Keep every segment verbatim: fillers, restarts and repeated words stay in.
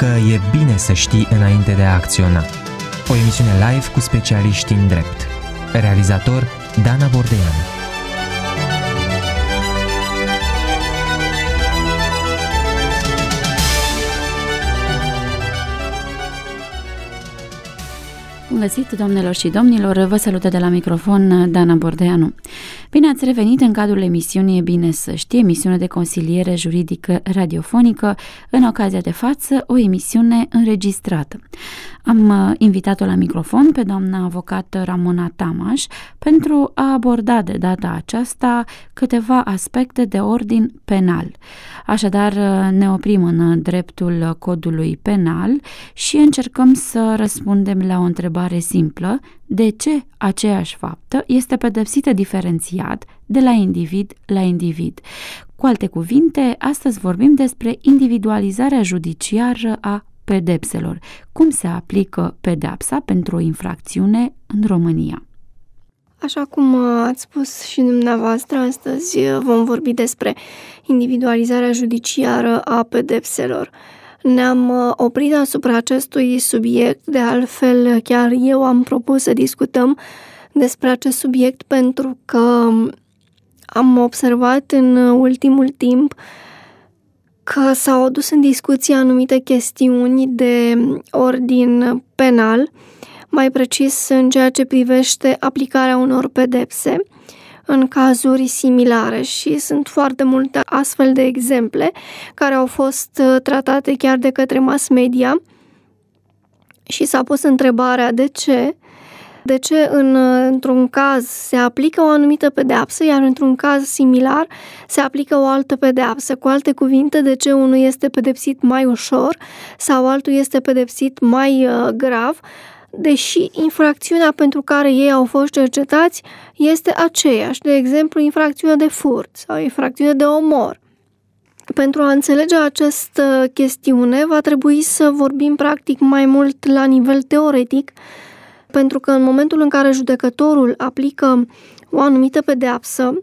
că e bine să știi înainte de a acționa. O emisiune live cu specialiști în drept. Realizator Dana Bordeanu. Bun găsit, doamnelor și domnilor, vă salută de la microfon Dana Bordeanu. Bine ați revenit în cadrul emisiunii E bine să știi, emisiune de consiliere juridică radiofonică, în ocazia de față o emisiune înregistrată. Am invitat-o la microfon pe doamna avocat Ramona Tamaș pentru a aborda de data aceasta câteva aspecte de ordin penal. Așadar, ne oprim în dreptul codului penal și încercăm să răspundem la o întrebare simplă: de ce aceeași faptă este pedepsită diferențiat de la individ la individ? Cu alte cuvinte, astăzi vorbim despre individualizarea judiciară a pedepselor. Cum se aplică pedepsa pentru o infracțiune în România? Așa cum ați spus și dumneavoastră, astăzi vom vorbi despre individualizarea judiciară a pedepselor. Ne-am oprit asupra acestui subiect, de altfel chiar eu am propus să discutăm despre acest subiect pentru că am observat în ultimul timp că s-au adus în discuție anumite chestiuni de ordin penal, mai precis în ceea ce privește aplicarea unor pedepse în cazuri similare, și sunt foarte multe astfel de exemple care au fost tratate chiar de către mass media și s-a pus întrebarea de ce de ce în, într-un caz se aplică o anumită pedeapsă, iar într-un caz similar se aplică o altă pedeapsă. Cu alte cuvinte, de ce unul este pedepsit mai ușor sau altul este pedepsit mai uh, grav, deși infracțiunea pentru care ei au fost cercetați este aceeași, de exemplu infracțiunea de furt sau infracțiunea de omor. Pentru a înțelege această chestiune va trebui să vorbim practic mai mult la nivel teoretic, pentru că în momentul în care judecătorul aplică o anumită pedeapsă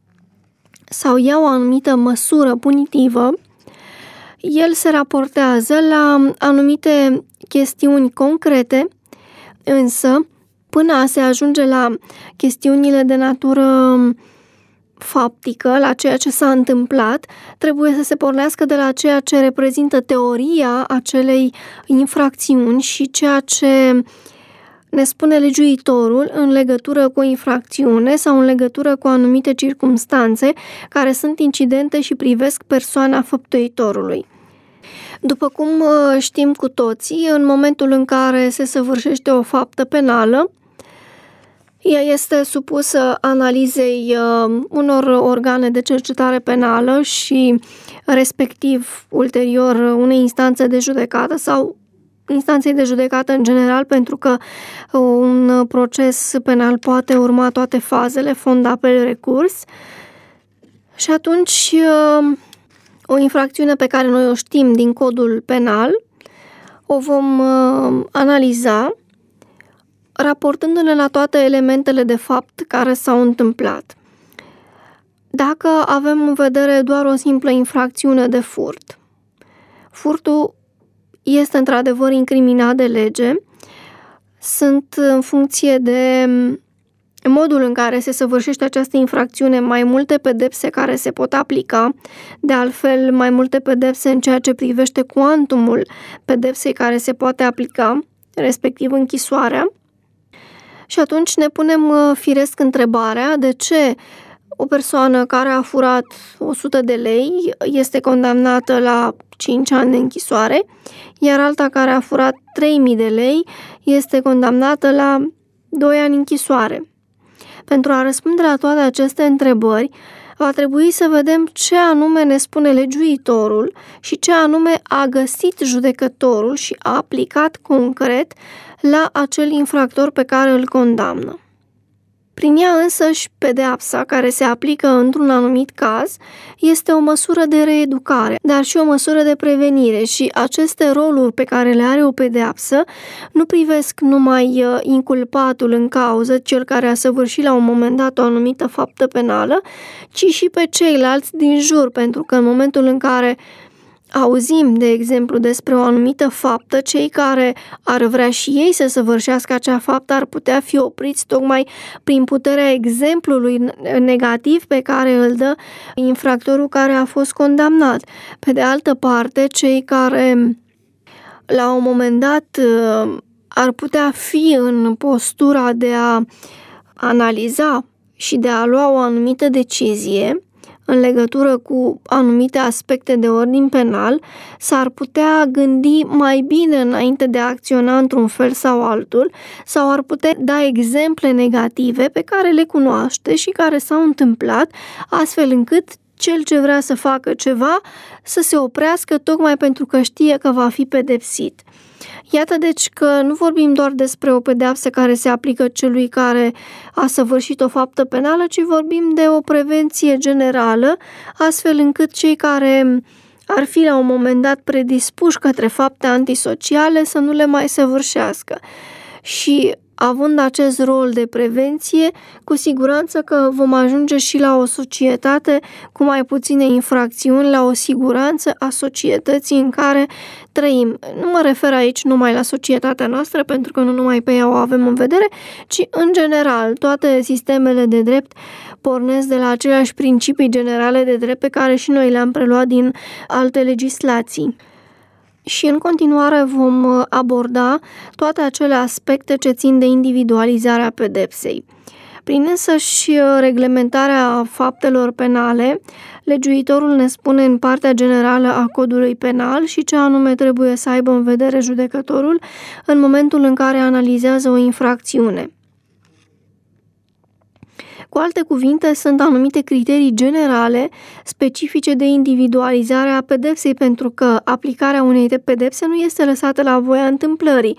sau ia o anumită măsură punitivă, el se raportează la anumite chestiuni concrete, însă până a se ajunge la chestiunile de natură faptică, la ceea ce s-a întâmplat, trebuie să se pornească de la ceea ce reprezintă teoria acelei infracțiuni și ceea ce ne spune legiuitorul în legătură cu o infracțiune sau în legătură cu anumite circumstanțe care sunt incidente și privesc persoana făptuitorului. După cum știm cu toții, în momentul în care se săvârșește o faptă penală, ea este supusă analizei unor organe de cercetare penală și respectiv ulterior unei instanțe de judecată sau instanței de judecată în general, pentru că un proces penal poate urma toate fazele, fond, apel, recurs. Și atunci o infracțiune pe care noi o știm din codul penal o vom analiza raportându-ne la toate elementele de fapt care s-au întâmplat. Dacă avem în vedere doar o simplă infracțiune de furt, furtul este într-adevăr incriminat de lege. Sunt în funcție de modul în care se săvârșește această infracțiune mai multe pedepse care se pot aplica, de altfel mai multe pedepse în ceea ce privește cuantumul pedepsei care se poate aplica, respectiv închisoarea. Și atunci ne punem firesc întrebarea de ce o persoană care a furat o sută de lei este condamnată la cinci ani de închisoare, iar alta care a furat trei mii de lei este condamnată la doi ani închisoare. Pentru a răspunde la toate aceste întrebări, va trebui să vedem ce anume ne spune legiuitorul și ce anume a găsit judecătorul și a aplicat concret la acel infractor pe care îl condamnă. Prin ea însăși, pedeapsa care se aplică într-un anumit caz este o măsură de reeducare, dar și o măsură de prevenire, și aceste roluri pe care le are o pedeapsă nu privesc numai inculpatul în cauză, cel care a săvârșit la un moment dat o anumită faptă penală, ci și pe ceilalți din jur, pentru că în momentul în care auzim, de exemplu, despre o anumită faptă, cei care ar vrea și ei să săvârșească acea faptă ar putea fi opriți tocmai prin puterea exemplului negativ pe care îl dă infractorul care a fost condamnat. Pe de altă parte, cei care la un moment dat ar putea fi în postura de a analiza și de a lua o anumită decizie în legătură cu anumite aspecte de ordin penal, s-ar putea gândi mai bine înainte de a acționa într-un fel sau altul, sau ar putea da exemple negative pe care le cunoaște și care s-au întâmplat, astfel încât cel ce vrea să facă ceva să se oprească tocmai pentru că știe că va fi pedepsit. Iată deci că nu vorbim doar despre o pedeapsă care se aplică celui care a săvârșit o faptă penală, ci vorbim de o prevenție generală, astfel încât cei care ar fi la un moment dat predispuși către fapte antisociale să nu le mai săvârșească. Și având acest rol de prevenție, cu siguranță că vom ajunge și la o societate cu mai puține infracțiuni, la o siguranță a societății în care trăim. Nu mă refer aici numai la societatea noastră, pentru că nu numai pe ea o avem în vedere, ci în general toate sistemele de drept pornesc de la aceleași principii generale de drept pe care și noi le-am preluat din alte legislații. Și în continuare vom aborda toate acele aspecte ce țin de individualizarea pedepsei. Prin însăși reglementarea faptelor penale, legiuitorul ne spune în partea generală a codului penal și ce anume trebuie să aibă în vedere judecătorul în momentul în care analizează o infracțiune. Cu alte cuvinte, sunt anumite criterii generale specifice de individualizare a pedepsei, pentru că aplicarea unei pedepse nu este lăsată la voia întâmplării.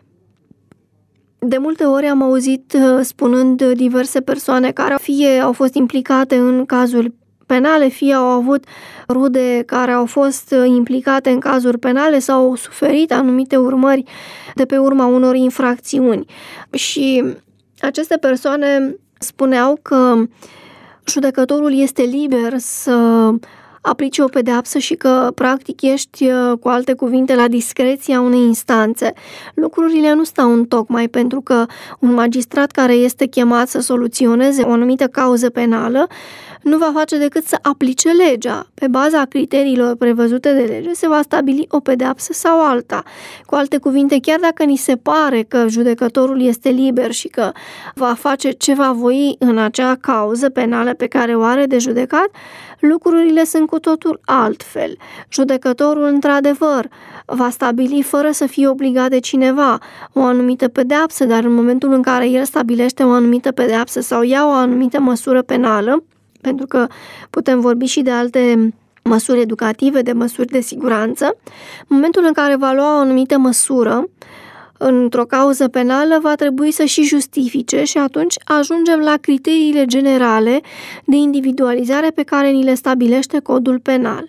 De multe ori am auzit spunând diverse persoane care fie au fost implicate în cazuri penale, fie au avut rude care au fost implicate în cazuri penale sau au suferit anumite urmări de pe urma unor infracțiuni. Și aceste persoane spuneau că judecătorul este liber să aplice o pedeapsă și că practic ești, cu alte cuvinte, la discreția unei instanțe. Lucrurile nu stau întocmai, pentru că un magistrat care este chemat să soluționeze o anumită cauză penală nu va face decât să aplice legea. Pe baza criteriilor prevăzute de lege se va stabili o pedeapsă sau alta. Cu alte cuvinte, chiar dacă ni se pare că judecătorul este liber și că va face ce va voi în acea cauză penală pe care o are de judecat, lucrurile sunt cu totul altfel. Judecătorul, într-adevăr, va stabili fără să fie obligat de cineva o anumită pedeapsă, dar în momentul în care el stabilește o anumită pedeapsă sau ia o anumită măsură penală, pentru că putem vorbi și de alte măsuri educative, de măsuri de siguranță, în momentul în care va lua o anumită măsură într-o cauză penală, va trebui să și justifice și atunci ajungem la criteriile generale de individualizare pe care ni le stabilește codul penal.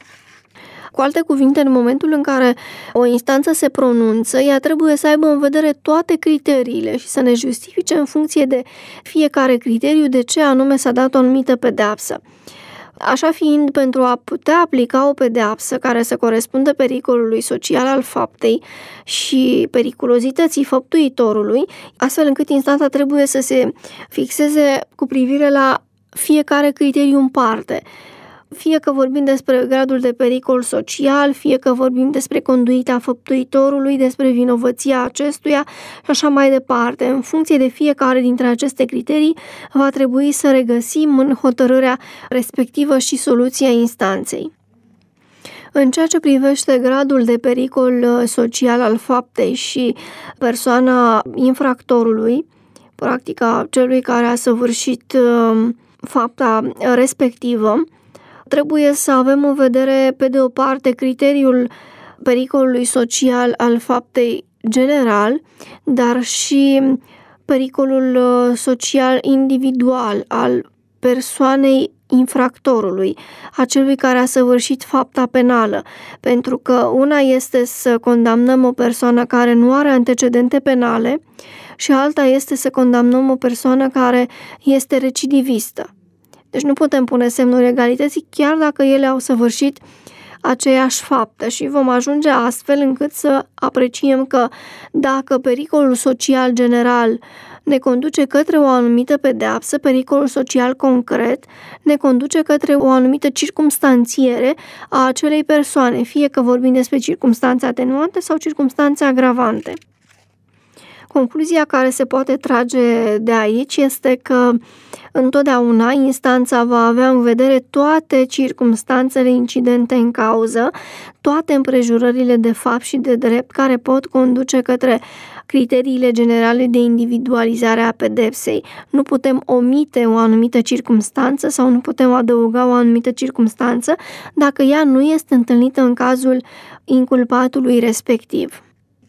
Cu alte cuvinte, în momentul în care o instanță se pronunță, ea trebuie să aibă în vedere toate criteriile și să ne justifice în funcție de fiecare criteriu de ce anume s-a dat o anumită pedeapsă. Așa fiind, pentru a putea aplica o pedeapsă care să corespundă pericolului social al faptei și periculozității făptuitorului, astfel încât instanța trebuie să se fixeze cu privire la fiecare criteriu în parte. Fie că vorbim despre gradul de pericol social, fie că vorbim despre conduita făptuitorului, despre vinovăția acestuia și așa mai departe. În funcție de fiecare dintre aceste criterii, va trebui să regăsim în hotărârea respectivă și soluția instanței. În ceea ce privește gradul de pericol social al faptei și persoana infractorului, practica celui care a săvârșit fapta respectivă, trebuie să avem în vedere, pe de o parte, criteriul pericolului social al faptei general, dar și pericolul social individual al persoanei infractorului, a celui care a săvârșit fapta penală, pentru că una este să condamnăm o persoană care nu are antecedente penale și alta este să condamnăm o persoană care este recidivistă. Deci nu putem pune semnul egalității chiar dacă ele au săvârșit aceeași faptă și vom ajunge astfel încât să apreciem că dacă pericolul social general ne conduce către o anumită pedeapsă, pericolul social concret ne conduce către o anumită circumstanțiere a acelei persoane, fie că vorbim despre circumstanțe atenuante sau circumstanțe agravante. Concluzia care se poate trage de aici este că întotdeauna instanța va avea în vedere toate circumstanțele incidente în cauză, toate împrejurările de fapt și de drept care pot conduce către criteriile generale de individualizare a pedepsei. Nu putem omite o anumită circumstanță sau nu putem adăuga o anumită circumstanță dacă ea nu este întâlnită în cazul inculpatului respectiv.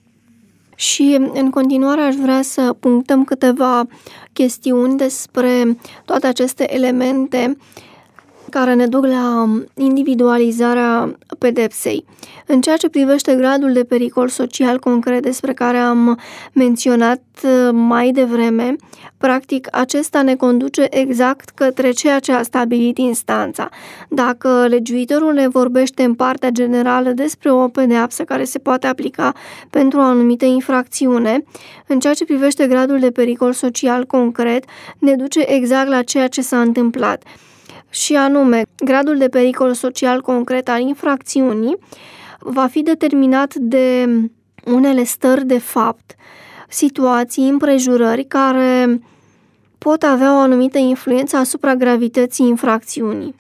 Și în continuare aș vrea să punctăm câteva chestiuni despre toate aceste elemente care ne duc la individualizarea pedepsei. În ceea ce privește gradul de pericol social concret despre care am menționat mai devreme, practic acesta ne conduce exact către ceea ce a stabilit instanța. Dacă legiuitorul ne vorbește în partea generală despre o pedeapsă care se poate aplica pentru o anumită infracțiune, în ceea ce privește gradul de pericol social concret, ne duce exact la ceea ce s-a întâmplat. Și anume, gradul de pericol social concret al infracțiunii va fi determinat de unele stări de fapt, situații, împrejurări care pot avea o anumită influență asupra gravității infracțiunii.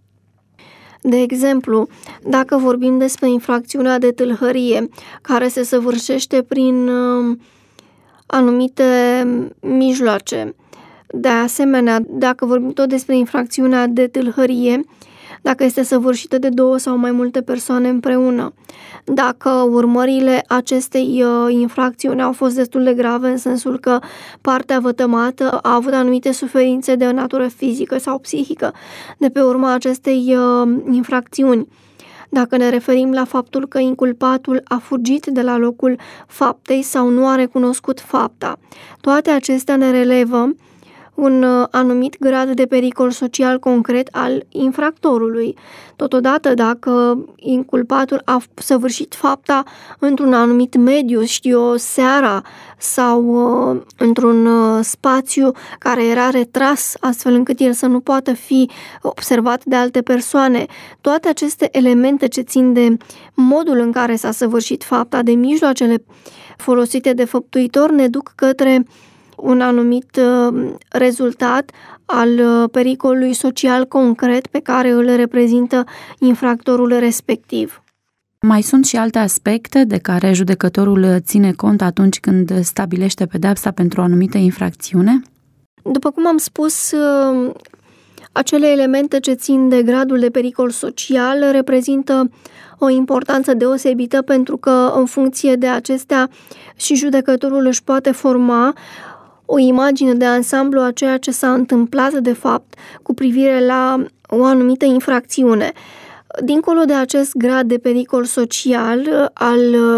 De exemplu, dacă vorbim despre infracțiunea de tâlhărie, care se săvârșește prin uh, anumite mijloace. De asemenea, dacă vorbim tot despre infracțiunea de tâlhărie, dacă este săvârșită de două sau mai multe persoane împreună, dacă urmările acestei uh, infracțiuni au fost destul de grave în sensul că partea vătămată a avut anumite suferințe de natură fizică sau psihică de pe urma acestei uh, infracțiuni, dacă ne referim la faptul că inculpatul a fugit de la locul faptei sau nu a recunoscut fapta, toate acestea ne relevă un anumit grad de pericol social concret al infractorului. Totodată, dacă inculpatul a săvârșit fapta într-un anumit mediu, știu eu, seara sau uh, într-un uh, spațiu care era retras astfel încât el să nu poată fi observat de alte persoane, toate aceste elemente ce țin de modul în care s-a săvârșit fapta, de mijloacele folosite de făptuitor, ne duc către un anumit uh, rezultat al uh, pericolului social concret pe care îl reprezintă infractorul respectiv. Mai sunt și alte aspecte de care judecătorul ține cont atunci când stabilește pedeapsa pentru o anumită infracțiune? După cum am spus, uh, acele elemente ce țin de gradul de pericol social reprezintă o importanță deosebită pentru că în funcție de acestea și judecătorul își poate forma o imagine de ansamblu a ceea ce s-a întâmplat de fapt cu privire la o anumită infracțiune. Dincolo de acest grad de pericol social al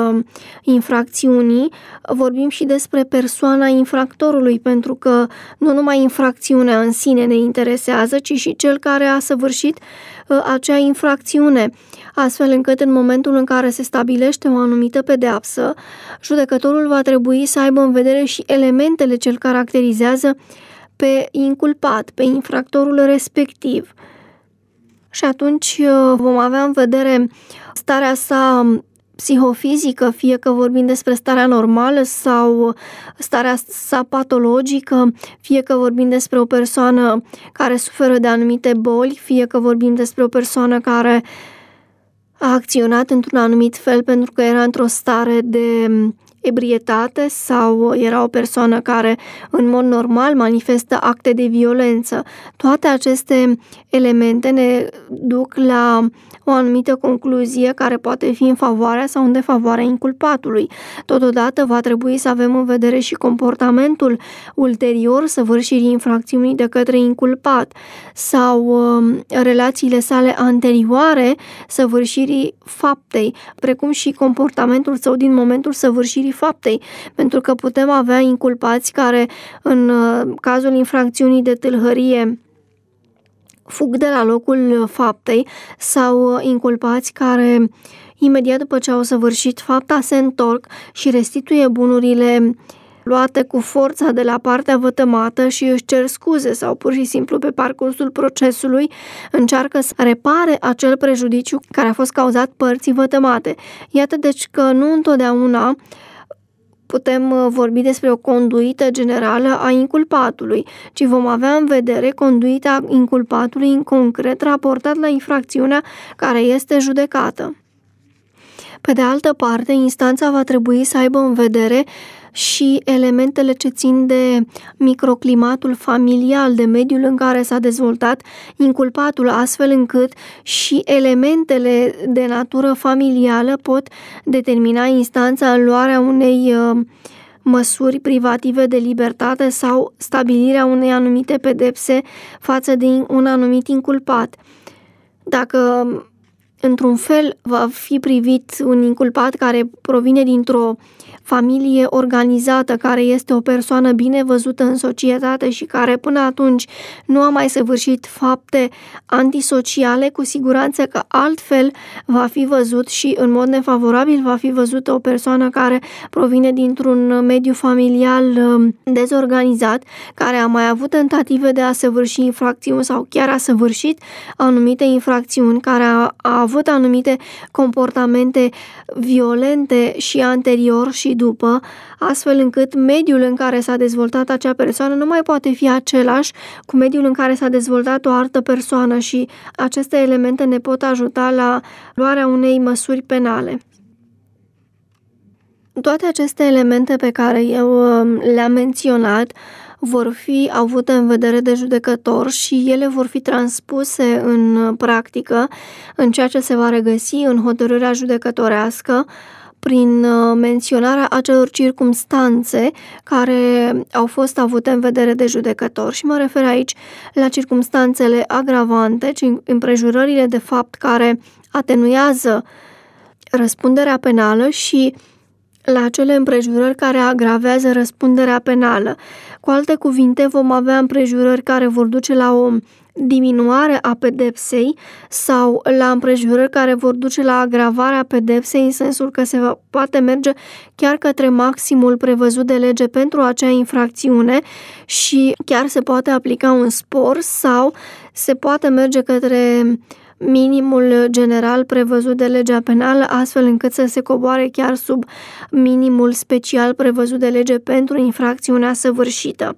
infracțiunii, vorbim și despre persoana infractorului, pentru că nu numai infracțiunea în sine ne interesează, ci și cel care a săvârșit acea infracțiune, astfel încât în momentul în care se stabilește o anumită pedeapsă, judecătorul va trebui să aibă în vedere și elementele ce îl caracterizează pe inculpat, pe infractorul respectiv. Și atunci vom avea în vedere starea sa psihofizică, fie că vorbim despre starea normală sau starea sa patologică, fie că vorbim despre o persoană care suferă de anumite boli, fie că vorbim despre o persoană care a acționat într-un anumit fel pentru că era într-o stare de ebrietate sau era o persoană care în mod normal manifestă acte de violență. Toate aceste elemente ne duc la o anumită concluzie care poate fi în favoarea sau în defavoarea inculpatului. Totodată va trebui să avem în vedere și comportamentul ulterior săvârșirii infracțiunii de către inculpat sau uh, relațiile sale anterioare săvârșirii faptei, precum și comportamentul său din momentul săvârșirii faptei, pentru că putem avea inculpați care în uh, cazul infracțiunii de tâlhărie fug de la locul faptei sau inculpați care imediat după ce au săvârșit fapta se întorc și restituie bunurile luate cu forța de la partea vătămată și își cer scuze sau pur și simplu pe parcursul procesului încearcă să repare acel prejudiciu care a fost cauzat părții vătămate. Iată deci că nu întotdeauna putem vorbi despre o conduită generală a inculpatului, ci vom avea în vedere conduita inculpatului în concret raportat la infracțiunea care este judecată. Pe de altă parte, instanța va trebui să aibă în vedere și elementele ce țin de microclimatul familial, de mediul în care s-a dezvoltat inculpatul, astfel încât și elementele de natură familială pot determina instanța în luarea unei uh, măsuri privative de libertate sau stabilirea unei anumite pedepse față de un anumit inculpat. Dacă într-un fel va fi privit un inculpat care provine dintr-o familie organizată, care este o persoană bine văzută în societate și care până atunci nu a mai săvârșit fapte antisociale, cu siguranță că altfel va fi văzut și în mod nefavorabil va fi văzută o persoană care provine dintr-un mediu familial dezorganizat, care a mai avut tentative de a săvârși infracțiuni sau chiar a săvârșit anumite infracțiuni, care a, a avut anumite comportamente violente și anterior și după, astfel încât mediul în care s-a dezvoltat acea persoană nu mai poate fi același cu mediul în care s-a dezvoltat o altă persoană și aceste elemente ne pot ajuta la luarea unei măsuri penale. Toate aceste elemente pe care eu le-am menționat vor fi avute în vedere de judecător și ele vor fi transpuse în practică în ceea ce se va regăsi în hotărârea judecătorească prin menționarea acelor circumstanțe care au fost avute în vedere de judecător. Și mă refer aici la circumstanțele agravante, împrejurările de fapt care atenuează răspunderea penală și la acele împrejurări care agravează răspunderea penală. Cu alte cuvinte, vom avea împrejurări care vor duce la o diminuare a pedepsei sau la împrejurări care vor duce la agravarea pedepsei, în sensul că se va, poate merge chiar către maximul prevăzut de lege pentru acea infracțiune și chiar se poate aplica un spor sau se poate merge către minimul general prevăzut de legea penală, astfel încât să se coboare chiar sub minimul special prevăzut de lege pentru infracțiunea săvârșită.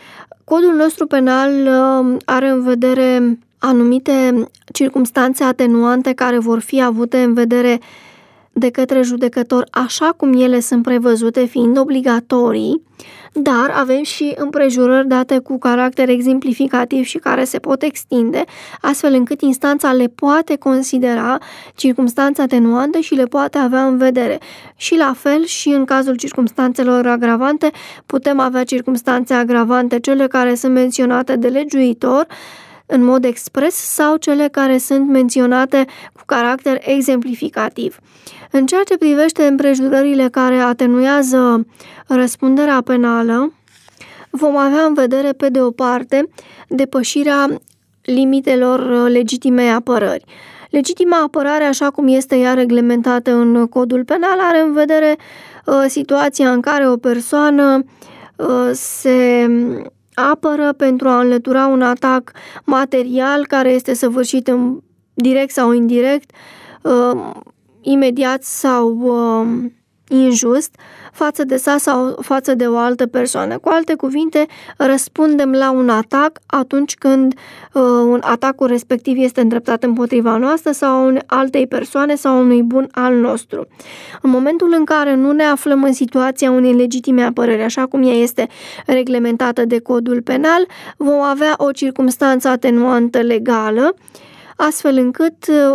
Codul nostru penal are în vedere anumite circumstanțe atenuante care vor fi avute în vedere de către judecător așa cum ele sunt prevăzute, fiind obligatorii, dar avem și împrejurări date cu caracter exemplificativ și care se pot extinde, astfel încât instanța le poate considera circumstanțe atenuante și le poate avea în vedere. Și la fel și în cazul circumstanțelor agravante, putem avea circumstanțe agravante, cele care sunt menționate de legiuitor în mod expres sau cele care sunt menționate cu caracter exemplificativ. În ceea ce privește împrejurările care atenuează răspunderea penală, vom avea în vedere, pe de o parte, depășirea limitelor legitimei apărări. Legitima apărare, așa cum este ea reglementată în Codul Penal, are în vedere uh, situația în care o persoană uh, se apără pentru a înlătura un atac material care este săvârșit în direct sau indirect, uh, imediat sau uh, injust față de sa sau față de o altă persoană. Cu alte cuvinte, răspundem la un atac atunci când uh, un atacul respectiv este îndreptat împotriva noastră sau a unei altei persoane sau a unui bun al nostru. În momentul în care nu ne aflăm în situația unei legitime apărări, așa cum ea este reglementată de Codul Penal, vom avea o circumstanță atenuantă legală, astfel încât uh,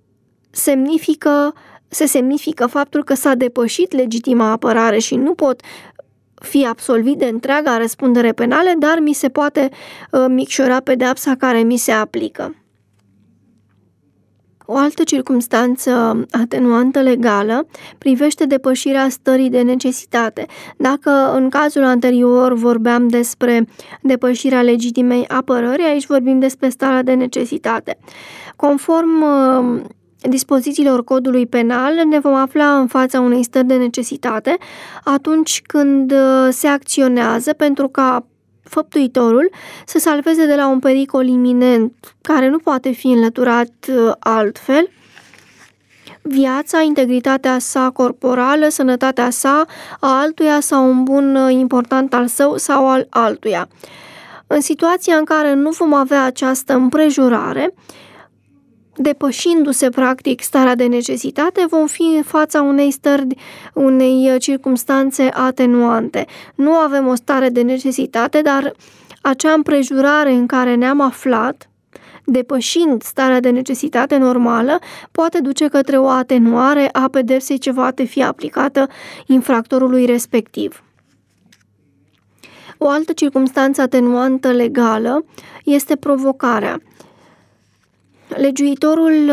semnifică se semnifică faptul că s-a depășit legitima apărare și nu pot fi absolvit de întreaga răspundere penală, dar mi se poate uh, micșora pedeapsa care mi se aplică. O altă circumstanță atenuantă legală privește depășirea stării de necesitate. Dacă în cazul anterior vorbeam despre depășirea legitimei apărări, aici vorbim despre starea de necesitate. Conform dispozițiilor codului penal, ne vom afla în fața unei stări de necesitate atunci când se acționează pentru ca făptuitorul să salveze de la un pericol iminent care nu poate fi înlăturat altfel viața, integritatea sa corporală, sănătatea sa, a altuia sau un bun important al său sau al altuia. În situația în care nu vom avea această împrejurare, depășindu-se practic starea de necesitate, vom fi în fața unei stări, unei circumstanțe atenuante. Nu avem o stare de necesitate, dar acea împrejurare în care ne-am aflat, depășind starea de necesitate normală, poate duce către o atenuare a pedepsei ce va fi aplicată infractorului respectiv. O altă circumstanță atenuantă legală este provocarea. Legiuitorul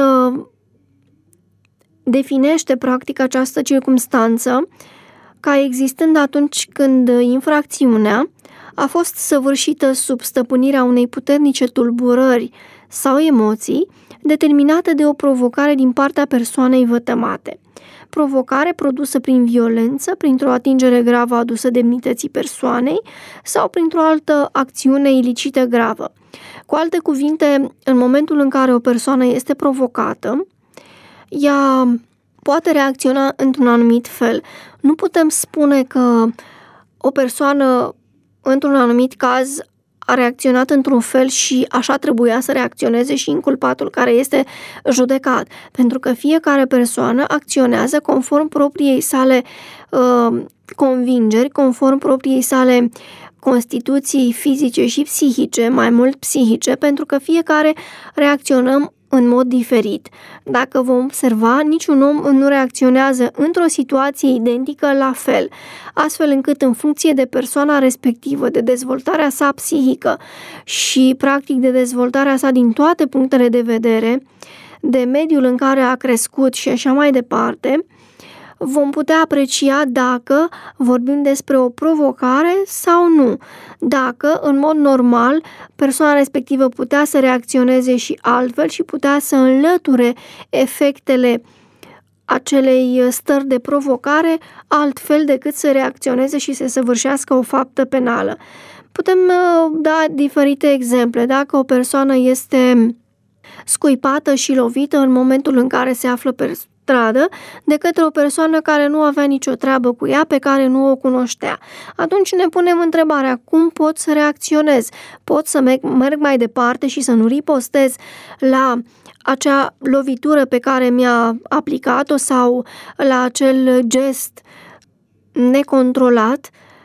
definește practic această circumstanță ca existând atunci când infracțiunea a fost săvârșită sub stăpânirea unei puternice tulburări sau emoții determinate de o provocare din partea persoanei vătămate. Provocare produsă prin violență, printr-o atingere gravă adusă demnității persoanei sau printr-o altă acțiune ilicită gravă. Cu alte cuvinte, în momentul în care o persoană este provocată, ea poate reacționa într-un anumit fel. Nu putem spune că o persoană, într-un anumit caz, a reacționat într-un fel și așa trebuia să reacționeze și inculpatul care este judecat. Pentru că fiecare persoană acționează conform propriei sale uh, convingeri, conform propriei sale constituții fizice și psihice, mai mult psihice, pentru că fiecare reacționăm în mod diferit. Dacă vom observa, niciun om nu reacționează într-o situație identică la fel, astfel încât în funcție de persoana respectivă, de dezvoltarea sa psihică și practic de dezvoltarea sa din toate punctele de vedere, de mediul în care a crescut și așa mai departe, vom putea aprecia dacă vorbim despre o provocare sau nu. Dacă, în mod normal, persoana respectivă putea să reacționeze și altfel și putea să înlăture efectele acelei stări de provocare altfel decât să reacționeze și să săvârșească o faptă penală. Putem da diferite exemple. Dacă o persoană este scuipată și lovită în momentul în care se află pe stradă de către o persoană care nu avea nicio treabă cu ea, pe care nu o cunoștea. Atunci ne punem întrebarea, cum pot să reacționez? Pot să merg mai departe și să nu ripostez la acea lovitură pe care mi-a aplicat-o sau la acel gest necontrolat?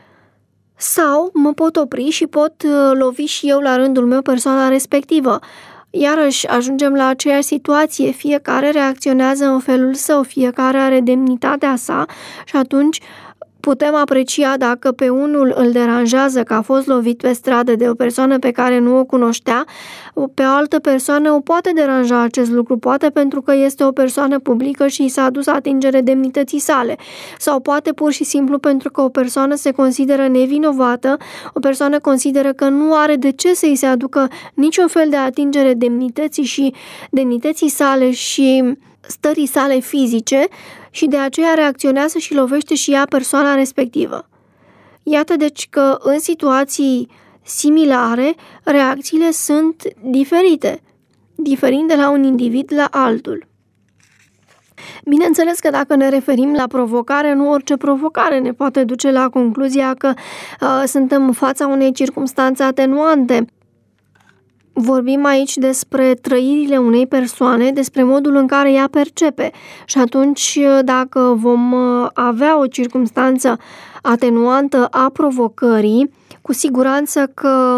Sau mă pot opri și pot lovi și eu la rândul meu persoana respectivă? Iarăși ajungem la aceeași situație, fiecare reacționează în felul său, fiecare are demnitatea sa și atunci putem aprecia dacă pe unul îl deranjează că a fost lovit pe stradă de o persoană pe care nu o cunoștea, pe o altă persoană o poate deranja acest lucru, poate pentru că este o persoană publică și i s-a adus atingere demnității sale, sau poate pur și simplu pentru că o persoană se consideră nevinovată, o persoană consideră că nu are de ce să i se aducă niciun fel de atingere demnității și demnității sale și stării sale fizice și de aceea reacționează și lovește și ea persoana respectivă. Iată deci că în situații similare, reacțiile sunt diferite, diferind de la un individ la altul. Bineînțeles că dacă ne referim la provocare, nu orice provocare ne poate duce la concluzia că uh, suntem în fața unei circumstanțe atenuante. Vorbim aici despre trăirile unei persoane, despre modul în care ea percepe și atunci dacă vom avea o circumstanță atenuantă a provocării, cu siguranță că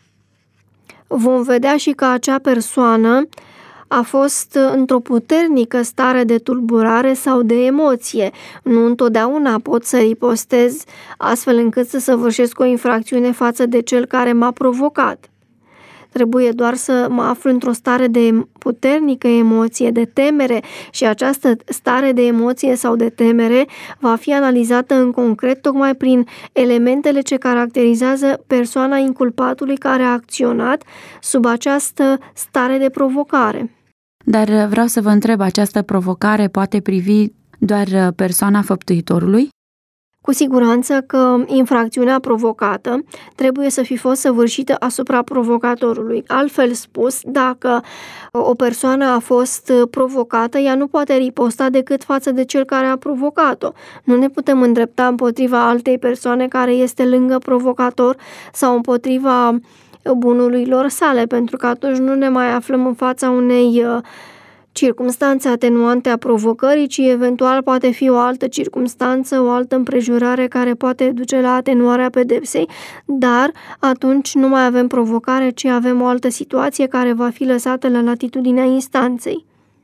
vom vedea și că acea persoană a fost într-o puternică stare de tulburare sau de emoție. Nu întotdeauna pot să ripostez astfel încât să săvârșesc o infracțiune față de cel care m-a provocat. trebuie doar să mă aflu într-o stare de puternică emoție, de temere, și această stare de emoție sau de temere va fi analizată în concret tocmai prin elementele ce caracterizează persoana inculpatului care a acționat sub această stare de provocare. Dar vreau să vă întreb, această provocare poate privi doar persoana făptuitorului? Cu siguranță că infracțiunea provocată trebuie să fi fost săvârșită asupra provocatorului. Altfel spus, dacă o persoană a fost provocată, ea nu poate riposta decât față de cel care a provocat-o. Nu ne putem îndrepta împotriva altei persoane care este lângă provocator sau împotriva bunului lor sale, pentru că atunci nu ne mai aflăm în fața unei circumstanțe atenuante a provocării, ci eventual poate fi o altă circumstanță, o altă împrejurare care poate duce la atenuarea pedepsei, dar atunci nu mai avem provocare, ci avem o altă situație care va fi lăsată la latitudinea instanței.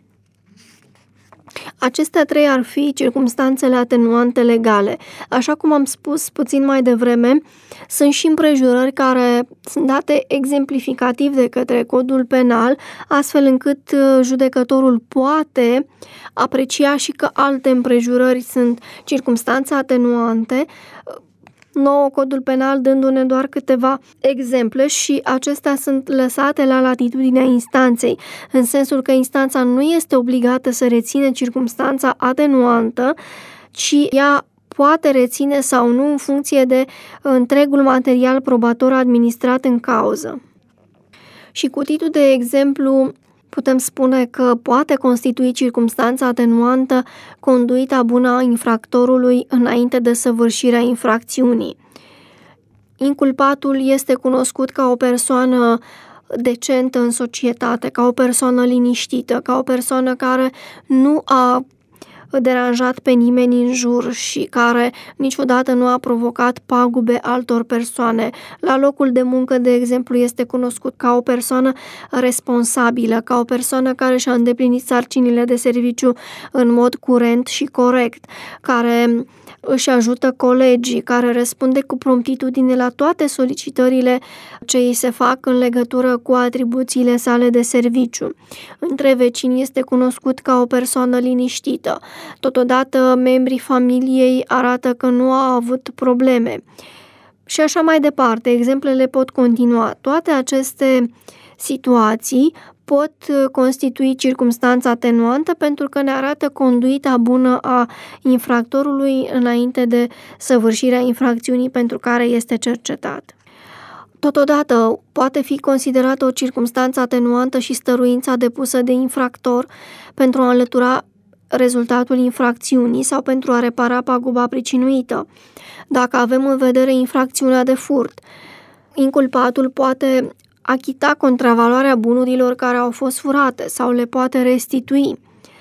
Acestea trei ar fi circumstanțele atenuante legale. Așa cum am spus puțin mai devreme, sunt și împrejurări care sunt date exemplificativ de către codul penal, astfel încât judecătorul poate aprecia și că alte împrejurări sunt circumstanțe atenuante, nouă codul penal dându-ne doar câteva exemple, și acestea sunt lăsate la latitudinea instanței, în sensul că instanța nu este obligată să reține circumstanța atenuantă, ci ea poate reține sau nu în funcție de întregul material probator administrat în cauză. Și cu titlul de exemplu putem spune că poate constitui circumstanța atenuantă conduita bună a infractorului înainte de săvârșirea infracțiunii. Inculpatul este cunoscut ca o persoană decentă în societate, ca o persoană liniștită, ca o persoană care nu a deranjat pe nimeni în jur și care niciodată nu a provocat pagube altor persoane. La locul de muncă, de exemplu, este cunoscut ca o persoană responsabilă, ca o persoană care și-a îndeplinit sarcinile de serviciu în mod curent și corect, care își ajută colegii, care răspunde cu promptitudine la toate solicitările ce îi se fac în legătură cu atribuțiile sale de serviciu. Între vecini este cunoscut ca o persoană liniștită. Totodată, membrii familiei arată că nu au avut probleme. Și așa mai departe, exemplele pot continua. Toate aceste situații pot constitui circumstanța atenuantă pentru că ne arată conduita bună a infractorului înainte de săvârșirea infracțiunii pentru care este cercetat. Totodată, poate fi considerată o circumstanță atenuantă și stăruința depusă de infractor pentru a înlătura rezultatul infracțiunii sau pentru a repara paguba pricinuită. Dacă avem în vedere infracțiunea de furt, inculpatul poate achita contravaloarea bunurilor care au fost furate sau le poate restitui.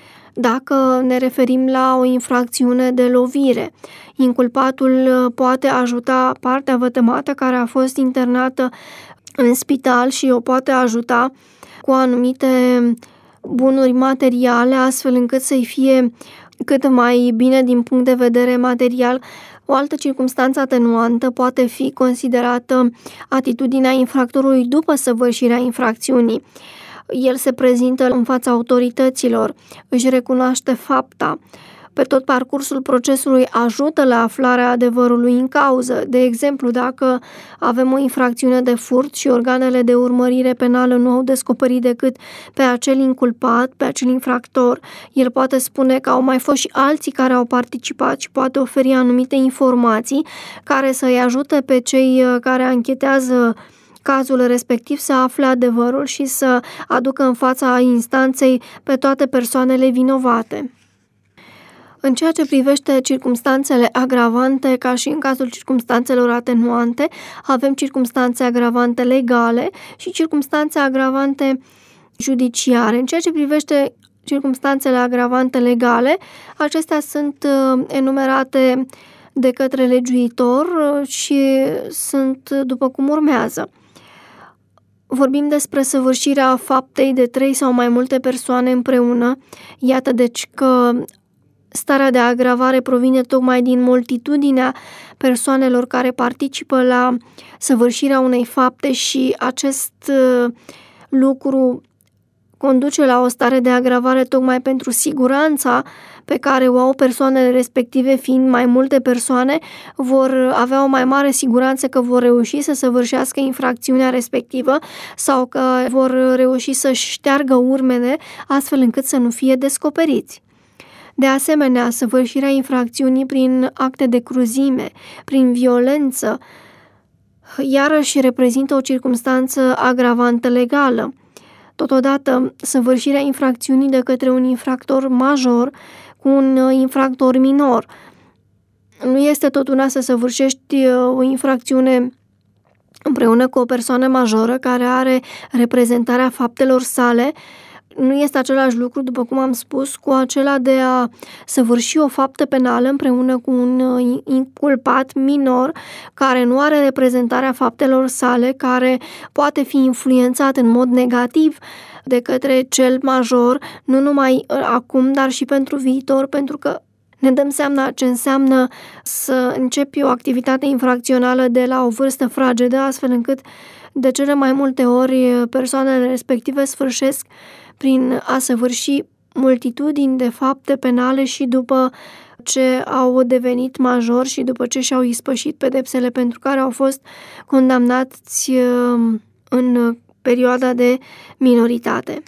Dacă ne referim la o infracțiune de lovire, inculpatul poate ajuta partea vătămată care a fost internată în spital și o poate ajuta cu anumite bunuri materiale, astfel încât să-i fie cât mai bine din punct de vedere material. O altă circumstanță atenuantă poate fi considerată atitudinea infractorului după săvârșirea infracțiunii. El se prezintă în fața autorităților, își recunoaște fapta, pe tot parcursul procesului ajută la aflarea adevărului în cauză. De exemplu, dacă avem o infracțiune de furt și organele de urmărire penală nu au descoperit decât pe acel inculpat, pe acel infractor, el poate spune că au mai fost și alții care au participat și poate oferi anumite informații care să-i ajute pe cei care anchetează cazul respectiv să afle adevărul și să aducă în fața instanței pe toate persoanele vinovate. În ceea ce privește circumstanțele agravante, ca și în cazul circumstanțelor atenuante, avem circumstanțe agravante legale și circumstanțe agravante judiciare. În ceea ce privește circumstanțele agravante legale, acestea sunt enumerate de către legiuitor și sunt după cum urmează. Vorbim despre săvârșirea faptei de trei sau mai multe persoane împreună. Iată deci că starea de agravare provine tocmai din multitudinea persoanelor care participă la săvârșirea unei fapte și acest lucru conduce la o stare de agravare tocmai pentru siguranța pe care o au persoanele respective, fiind mai multe persoane, vor avea o mai mare siguranță că vor reuși să săvârșească infracțiunea respectivă sau că vor reuși să-și șteargă urmele astfel încât să nu fie descoperiți. De asemenea, săvârșirea infracțiunii prin acte de cruzime, prin violență, iarăși reprezintă o circumstanță agravantă legală. Totodată, săvârșirea infracțiunii de către un infractor major cu un infractor minor. Nu este tot una să săvârșești o infracțiune împreună cu o persoană majoră care are reprezentarea faptelor sale. Nu este același lucru, după cum am spus, cu acela de a săvârși o faptă penală împreună cu un inculpat minor care nu are reprezentarea faptelor sale, care poate fi influențat în mod negativ de către cel major, nu numai acum, dar și pentru viitor, pentru că ne dăm seama ce înseamnă să începi o activitate infracțională de la o vârstă fragedă, astfel încât de cele mai multe ori persoanele respective sfârșesc prin a săvârși multitudini de fapte penale și după ce au devenit majori și după ce și-au ispășit pedepsele pentru care au fost condamnați în perioada de minoritate.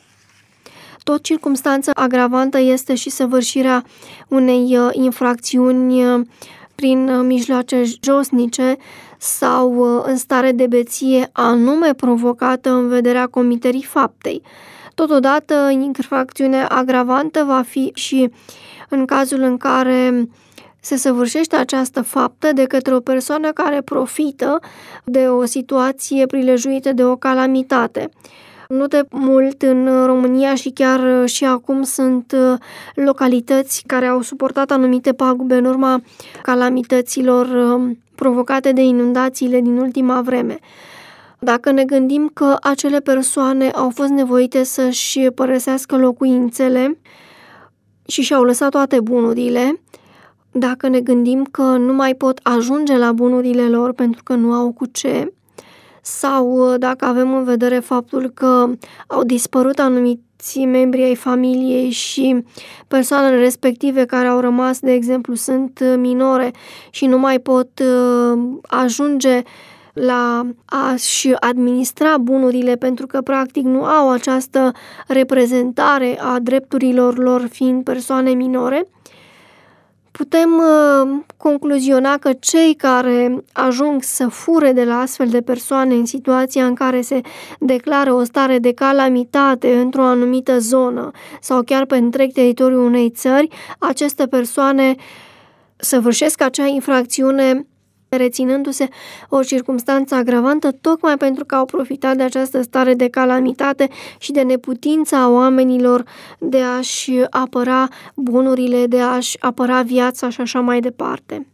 Tot circumstanța agravantă este și săvârșirea unei infracțiuni prin mijloace josnice sau în stare de beție anume provocată în vederea comiterii faptei. Totodată, infracțiunea agravantă va fi și în cazul în care se săvârșește această faptă de către o persoană care profită de o situație prilejuită de o calamitate. Nu de mult în România și chiar și acum sunt localități care au suportat anumite pagube în urma calamităților provocate de inundațiile din ultima vreme. Dacă ne gândim că acele persoane au fost nevoite să-și părăsească locuințele și și-au lăsat toate bunurile, dacă ne gândim că nu mai pot ajunge la bunurile lor pentru că nu au cu ce, sau dacă avem în vedere faptul că au dispărut anumiți membri ai familiei și persoanele respective care au rămas, de exemplu, sunt minore și nu mai pot ajunge la a-și administra bunurile pentru că practic nu au această reprezentare a drepturilor lor fiind persoane minore, putem uh, concluziona că cei care ajung să fure de la astfel de persoane în situația în care se declară o stare de calamitate într-o anumită zonă sau chiar pe întreg teritoriul unei țări, aceste persoane săvârșesc acea infracțiune reținându-se o circumstanță agravantă tocmai pentru că au profitat de această stare de calamitate și de neputința oamenilor de a-și apăra bunurile, de a-și apăra viața și așa mai departe.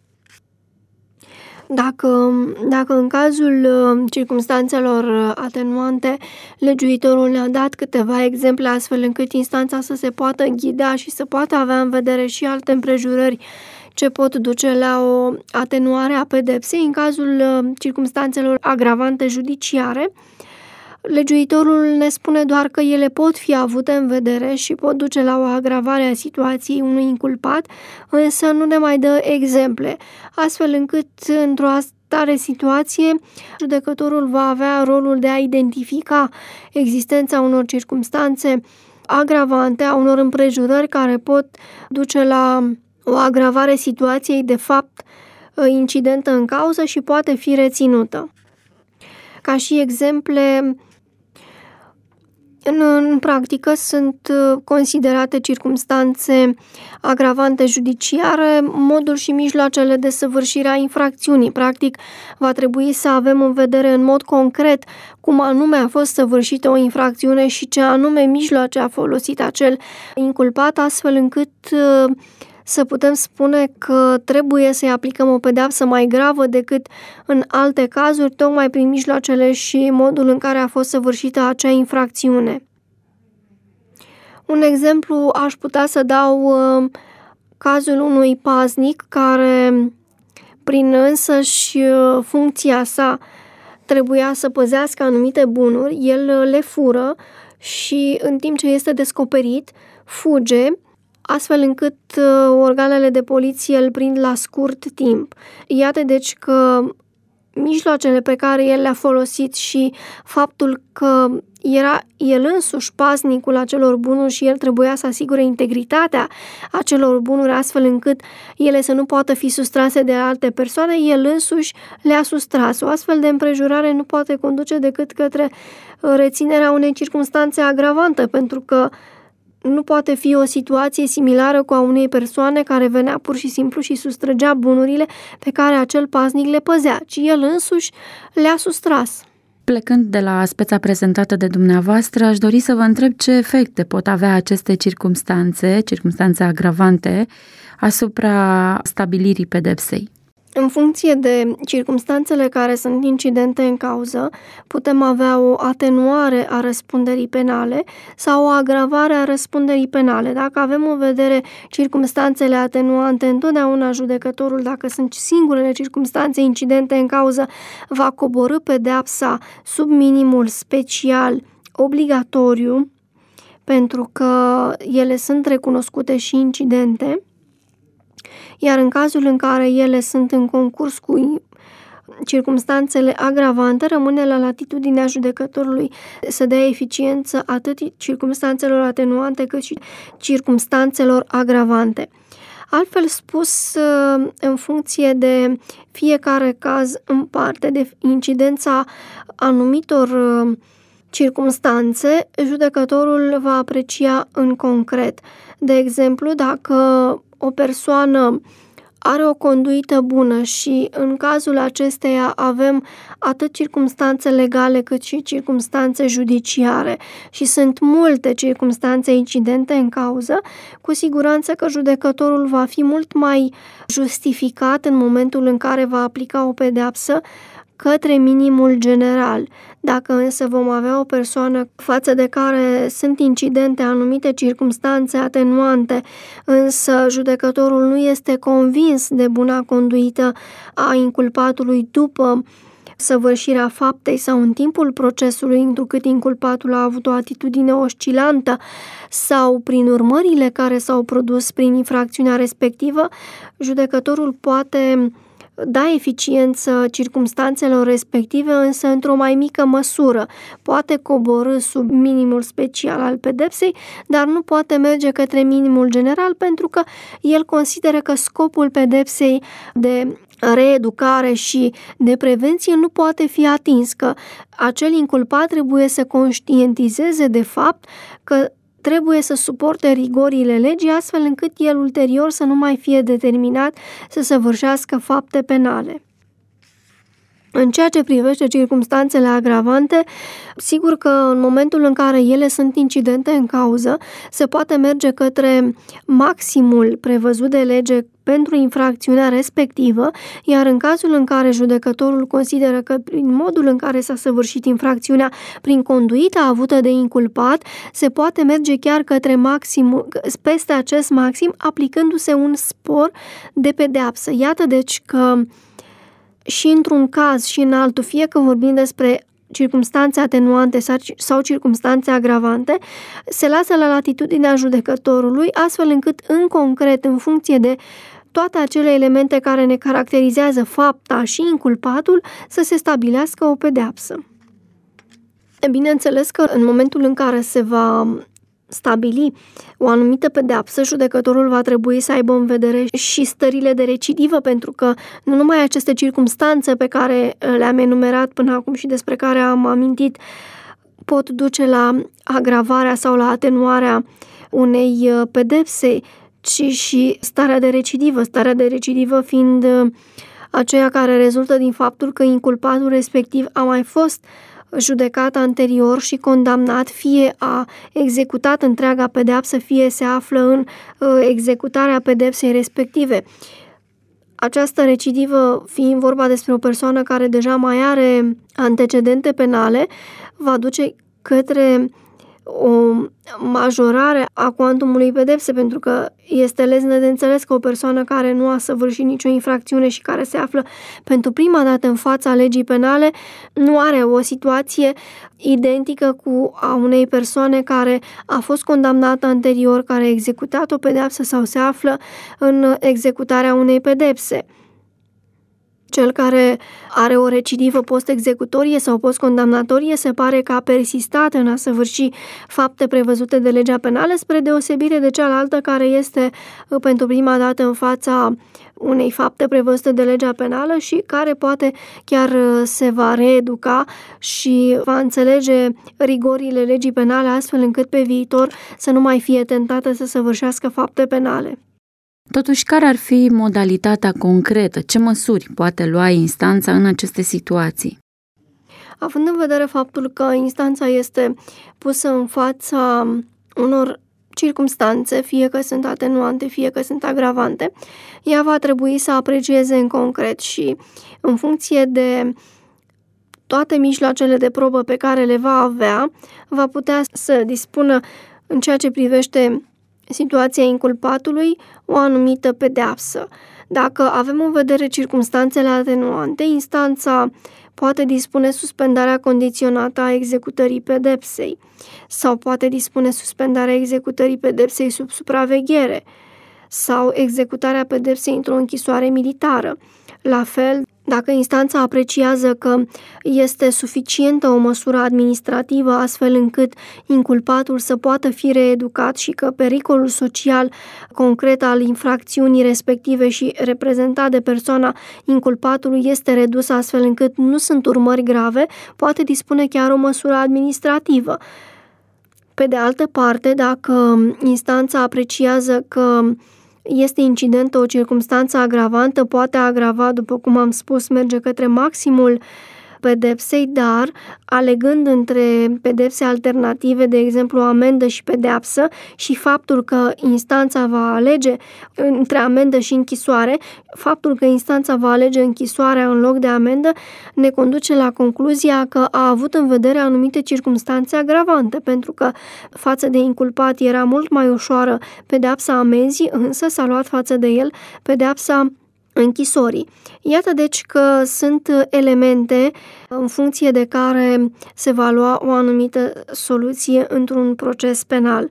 Dacă, dacă în cazul circumstanțelor atenuante, legiuitorul ne-a dat câteva exemple astfel încât instanța să se poată ghida și să poată avea în vedere și alte împrejurări ce pot duce la o atenuare a pedepsei în cazul circumstanțelor agravante judiciare, legiuitorul ne spune doar că ele pot fi avute în vedere și pot duce la o agravare a situației unui inculpat, însă nu ne mai dă exemple, astfel încât într-o stare situație judecătorul va avea rolul de a identifica existența unor circumstanțe agravante, a unor împrejurări care pot duce la o agravare situației de fapt incidentă în cauză și poate fi reținută. Ca și exemple, în, în practică sunt considerate circumstanțe agravante judiciare, modul și mijloacele de săvârșire a infracțiunii. Practic, va trebui să avem în vedere în mod concret cum anume a fost săvârșită o infracțiune și ce anume mijloace a folosit acel inculpat, astfel încât să putem spune că trebuie să-i aplicăm o pedeapsă mai gravă decât în alte cazuri, tocmai prin mijloacele și modul în care a fost săvârșită acea infracțiune. Un exemplu aș putea să dau cazul unui paznic care, prin însăși funcția sa, trebuia să păzească anumite bunuri, el le fură și în timp ce este descoperit, fuge, astfel încât organele de poliție îl prind la scurt timp. Iată deci că mijloacele pe care el le-a folosit și faptul că era el însuși paznicul acelor bunuri și el trebuia să asigure integritatea acelor bunuri astfel încât ele să nu poată fi sustrase de alte persoane, el însuși le-a sustras. O astfel de împrejurare nu poate conduce decât către reținerea unei circumstanțe agravante, pentru că nu poate fi o situație similară cu a unei persoane care venea pur și simplu și sustrăgea bunurile pe care acel paznic le păzea, ci el însuși le-a sustras. Plecând de la speța prezentată de dumneavoastră, aș dori să vă întreb ce efecte pot avea aceste circumstanțe, circumstanțe agravante, asupra stabilirii pedepsei. În funcție de circumstanțele care sunt incidente în cauză, putem avea o atenuare a răspunderii penale sau o agravare a răspunderii penale. Dacă avem în vedere circumstanțele atenuante, întotdeauna judecătorul, dacă sunt singurele circumstanțe incidente în cauză, va coborî pedeapsa sub minimul special obligatoriu, pentru că ele sunt recunoscute și incidente. Iar în cazul în care ele sunt în concurs cu circumstanțele agravante, rămâne la latitudinea judecătorului să dea eficiență atât circumstanțelor atenuante cât și circumstanțelor agravante. Altfel spus, în funcție de fiecare caz în parte, de incidența anumitor circumstanțe, judecătorul va aprecia în concret. De exemplu, dacă o persoană are o conduită bună și în cazul acesteia avem atât circumstanțe legale cât și circumstanțe judiciare și sunt multe circumstanțe incidente în cauză, cu siguranță că judecătorul va fi mult mai justificat în momentul în care va aplica o pedeapsă către minimul general. Dacă însă vom avea o persoană față de care sunt incidente, anumite circumstanțe atenuante, însă judecătorul nu este convins de buna conduită a inculpatului după săvârșirea faptei sau în timpul procesului, întrucât inculpatul a avut o atitudine oscilantă sau prin urmările care s-au produs prin infracțiunea respectivă, judecătorul poate da eficiență circumstanțelor respective, însă într-o mai mică măsură. Poate coborî sub minimul special al pedepsei, dar nu poate merge către minimul general, pentru că el consideră că scopul pedepsei de reeducare și de prevenție nu poate fi atins, că acel inculpat trebuie să conștientizeze de fapt că trebuie să suporte rigorile legii, astfel încât el ulterior să nu mai fie determinat să săvârșească fapte penale. În ceea ce privește circumstanțele agravante, sigur că în momentul în care ele sunt incidente în cauză, se poate merge către maximul prevăzut de lege pentru infracțiunea respectivă, iar în cazul în care judecătorul consideră că prin modul în care s-a săvârșit infracțiunea, prin conduita avută de inculpat, se poate merge chiar către maximul, peste acest maxim, aplicându-se un spor de pedeapsă. Iată deci că și într-un caz și în altul, fie că vorbim despre circumstanțe atenuante sau circumstanțe agravante, se lasă la latitudinea judecătorului, astfel încât în concret, în funcție de toate acele elemente care ne caracterizează fapta și inculpatul, să se stabilească o pedeapsă. Bineînțeles că în momentul în care se va stabili o anumită pedeapsă, judecătorul va trebui să aibă în vedere și stările de recidivă, pentru că nu numai aceste circumstanțe pe care le-am enumerat până acum și despre care am amintit pot duce la agravarea sau la atenuarea unei pedepse, ci și starea de recidivă, starea de recidivă fiind aceea care rezultă din faptul că inculpatul respectiv a mai fost judecat anterior și condamnat, fie a executat întreaga pedeapsă, fie se află în executarea pedepsei respective. Această recidivă, fiind vorba despre o persoană care deja mai are antecedente penale, va duce către o majorare a cuantumului pedepse, pentru că este leznă de înțeles că o persoană care nu a săvârșit nicio infracțiune și care se află pentru prima dată în fața legii penale nu are o situație identică cu a unei persoane care a fost condamnată anterior, care a executat o pedeapsă sau se află în executarea unei pedepse. Cel care are o recidivă post-executorie sau post-condamnatorie se pare că a persistat în a săvârși fapte prevăzute de legea penală, spre deosebire de cealaltă care este pentru prima dată în fața unei fapte prevăzute de legea penală și care poate chiar se va reeduca și va înțelege rigorile legii penale astfel încât pe viitor să nu mai fie tentată să săvârșească fapte penale. Totuși, care ar fi modalitatea concretă? Ce măsuri poate lua instanța în aceste situații? Având în vedere faptul că instanța este pusă în fața unor circumstanțe, fie că sunt atenuante, fie că sunt agravante, ea va trebui să aprecieze în concret și în funcție de toate mijloacele de probă pe care le va avea, va putea să dispună în ceea ce privește situația inculpatului o anumită pedeapsă. Dacă avem în vedere circumstanțele atenuante, instanța poate dispune suspendarea condiționată a executării pedepsei sau poate dispune suspendarea executării pedepsei sub supraveghere sau executarea pedepsei într-o închisoare militară. La fel, dacă instanța apreciază că este suficientă o măsură administrativă astfel încât inculpatul să poată fi reeducat și că pericolul social concret al infracțiunii respective și reprezentat de persoana inculpatului este redus astfel încât nu sunt urmări grave, poate dispune chiar o măsură administrativă. Pe de altă parte, dacă instanța apreciază că este incidentă o circumstanță agravantă, poate agrava, după cum am spus, merge către maximul pedepsei, dar alegând între pedepse alternative, de exemplu amendă și pedeapsă, și faptul că instanța va alege între amendă și închisoare, faptul că instanța va alege închisoarea în loc de amendă ne conduce la concluzia că a avut în vedere anumite circumstanțe agravante, pentru că față de inculpat era mult mai ușoară pedeapsa amenzii, însă s-a luat față de el pedeapsa închisorii. Iată deci că sunt elemente în funcție de care se va lua o anumită soluție într-un proces penal.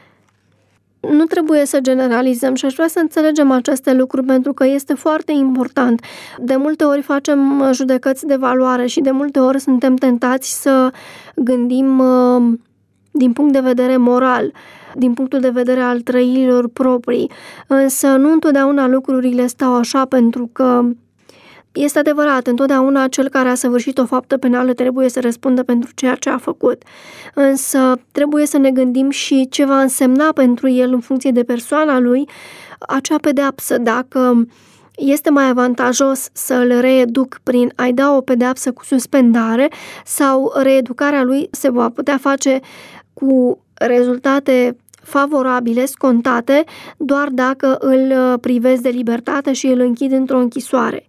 Nu trebuie să generalizăm și aș vrea să înțelegem aceste lucruri pentru că este foarte important. De multe ori facem judecăți de valoare și de multe ori suntem tentați să gândim din punct de vedere moral, din punctul de vedere al trăirilor proprii, însă nu întotdeauna lucrurile stau așa, pentru că este adevărat, întotdeauna cel care a săvârșit o faptă penală trebuie să răspundă pentru ceea ce a făcut, însă trebuie să ne gândim și ce va însemna pentru el în funcție de persoana lui acea pedeapsă, dacă este mai avantajos să îl reeduc prin a-i da o pedeapsă cu suspendare sau reeducarea lui se va putea face cu rezultate favorabile, scontate, doar dacă îl privesc de libertate și îl închid într-o închisoare.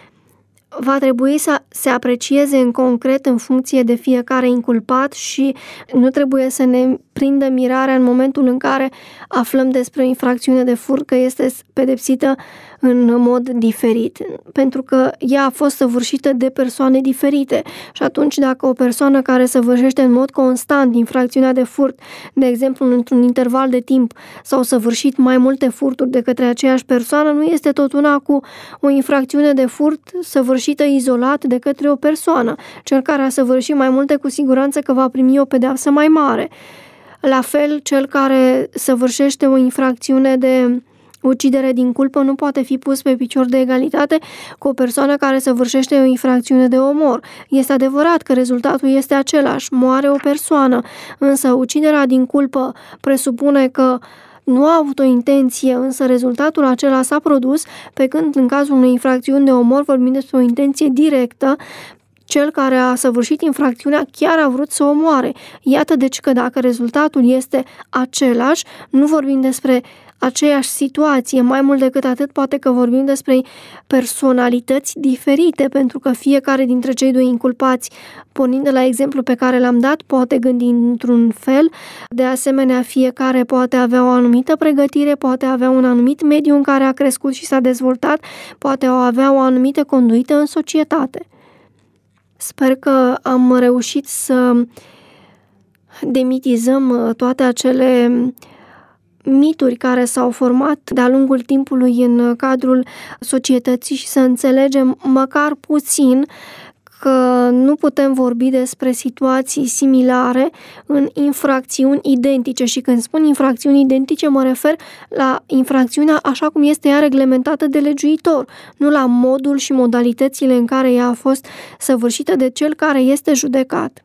Va trebui să se aprecieze în concret în funcție de fiecare inculpat și nu trebuie să ne prindă mirarea în momentul în care aflăm despre o infracțiune de furt că este pedepsită în mod diferit, pentru că ea a fost săvârșită de persoane diferite și atunci dacă o persoană care săvârșește în mod constant infracțiunea de furt, de exemplu într-un interval de timp s-au săvârșit mai multe furturi de către aceeași persoană, nu este tot una cu o infracțiune de furt săvârșită izolat de către o persoană. Cel care a săvârșit mai multe cu siguranță că va primi o pedeapsă mai mare. La fel, cel care săvârșește o infracțiune de ucidere din culpă nu poate fi pus pe picior de egalitate cu o persoană care săvârșește o infracțiune de omor. Este adevărat că rezultatul este același, moare o persoană, însă uciderea din culpă presupune că nu a avut o intenție, însă rezultatul acela s-a produs, pe când în cazul unei infracțiuni de omor vorbim despre o intenție directă. Cel care a săvârșit infracțiunea chiar a vrut să o omoare. Iată deci că dacă rezultatul este același, nu vorbim despre aceeași situație. Mai mult decât atât, poate că vorbim despre personalități diferite, pentru că fiecare dintre cei doi inculpați, pornind de la exemplu pe care l-am dat, poate gândi într-un fel. De asemenea, fiecare poate avea o anumită pregătire, poate avea un anumit mediu în care a crescut și s-a dezvoltat, poate avea o anumită conduită în societate. Sper că am reușit să demitizăm toate acele mituri care s-au format de-a lungul timpului în cadrul societății și să înțelegem măcar puțin că nu putem vorbi despre situații similare în infracțiuni identice. Și când spun infracțiuni identice, mă refer la infracțiunea așa cum este ea reglementată de legiuitor, nu la modul și modalitățile în care ea a fost săvârșită de cel care este judecat.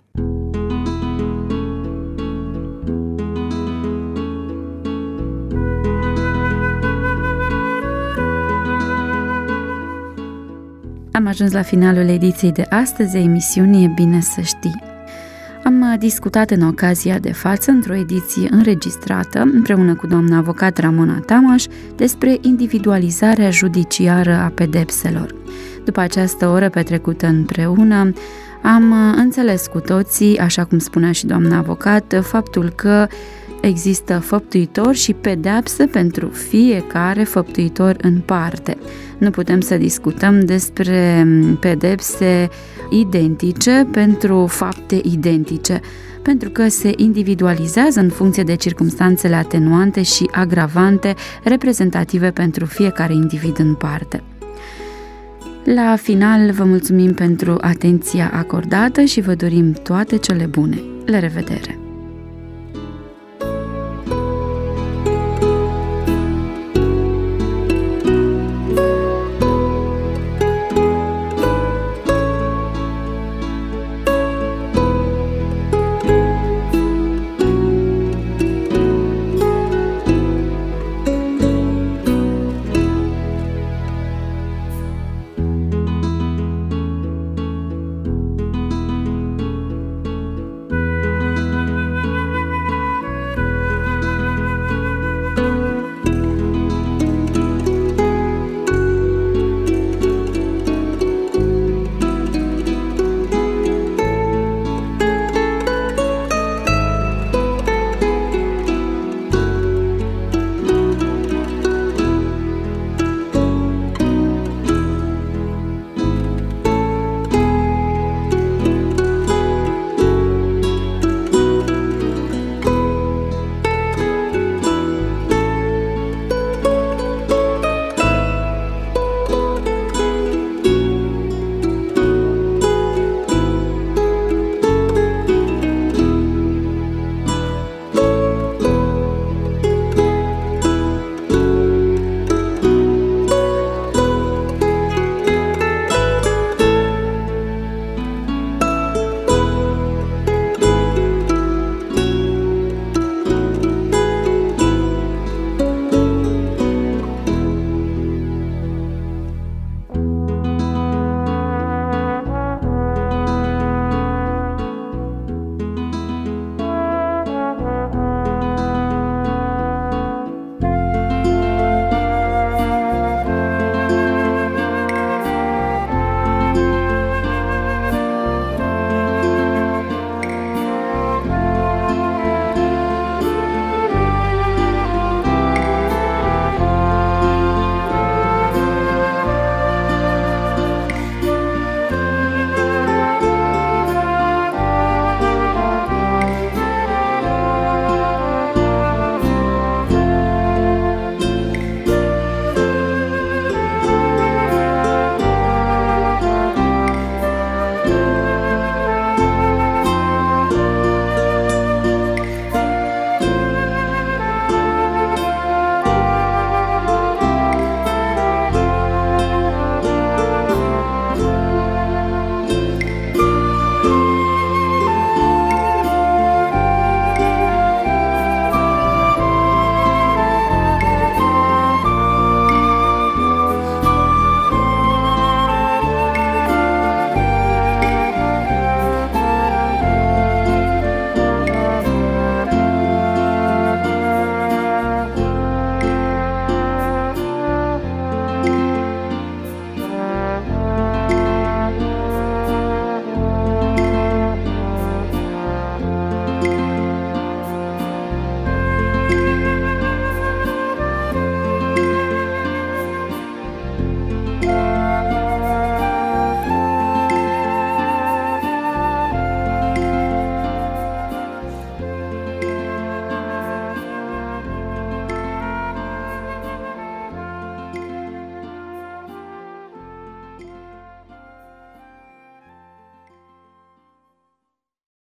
Am ajuns la finalul ediției de astăzi a emisiunii E bine să știi. Am discutat în ocazia de față, într-o ediție înregistrată, împreună cu doamna avocat Ramona Tamaș, despre individualizarea judiciară a pedepselor. După această oră petrecută împreună, am înțeles cu toții, așa cum spunea și doamna avocat, faptul că există făptuitor și pedeapsă pentru fiecare făptuitor în parte. Nu putem să discutăm despre pedepse identice pentru fapte identice, pentru că se individualizează în funcție de circumstanțele atenuante și agravante reprezentative pentru fiecare individ în parte. La final, vă mulțumim pentru atenția acordată și vă dorim toate cele bune. La revedere!